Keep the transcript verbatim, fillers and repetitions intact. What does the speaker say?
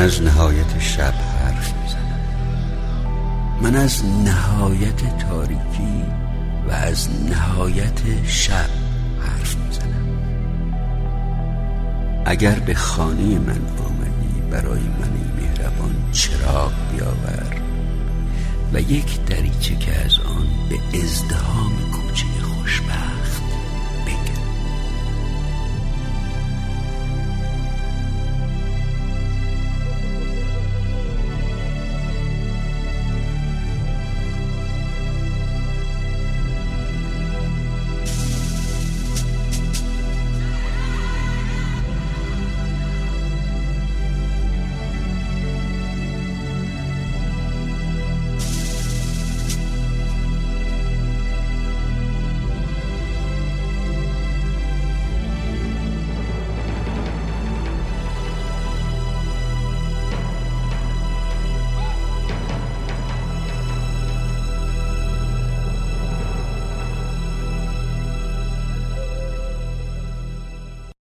از نهایت شب حرف میزنم. من از نهایت تاریکی و از نهایت شب حرف میزنم. اگر به خانه من آمدی برای من مهربان چراغ بیاور و یک دریچه که از آن به ازدحام کوچه خوشبخت